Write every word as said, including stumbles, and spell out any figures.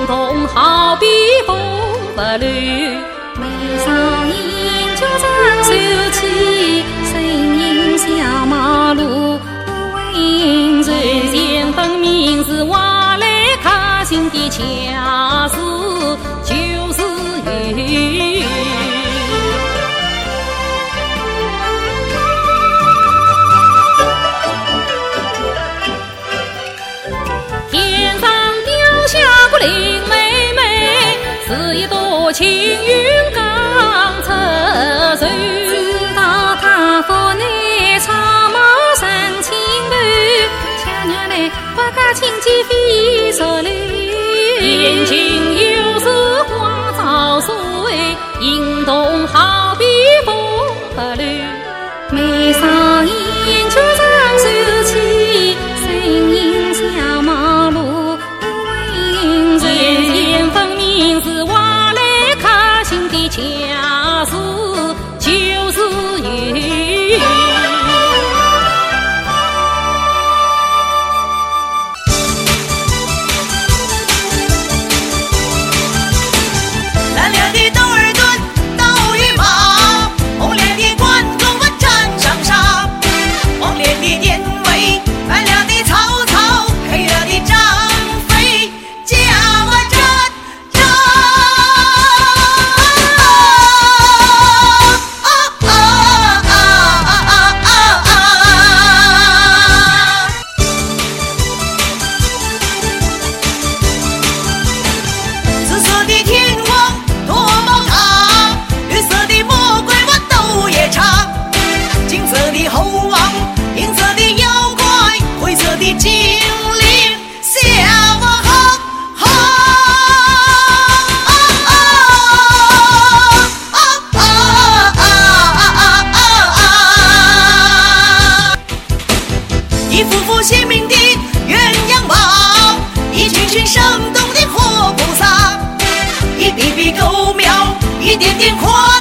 动好比风不乱。 眉梢饮酒长手起，身影小马路。 人前分明是挖来开心的恰似就是缘。天上掉下个林妹妹，是一朵青云刚出手。 知道她府内草帽生青头，巧娘来不家亲戚非熟路。 眼睛又是花草水，影动好比风不乱。 眉梢饮酒长手起，身影小马路。 人前分明是挖来开心的恰似就是缘。 蓝脸的窦尔敦斗与马，红脸的关公我战长沙，黄脸的典韦，白脸的曹操，黑脸的张飞，叫我战战。紫色的天王多么大，绿色的魔鬼我斗也差，金色的猴王，银色的妖怪，灰色的精灵，笑我好好。一幅幅鲜明的鸳鸯马，一群群生动的活菩萨，一笔笔勾描，一点点夸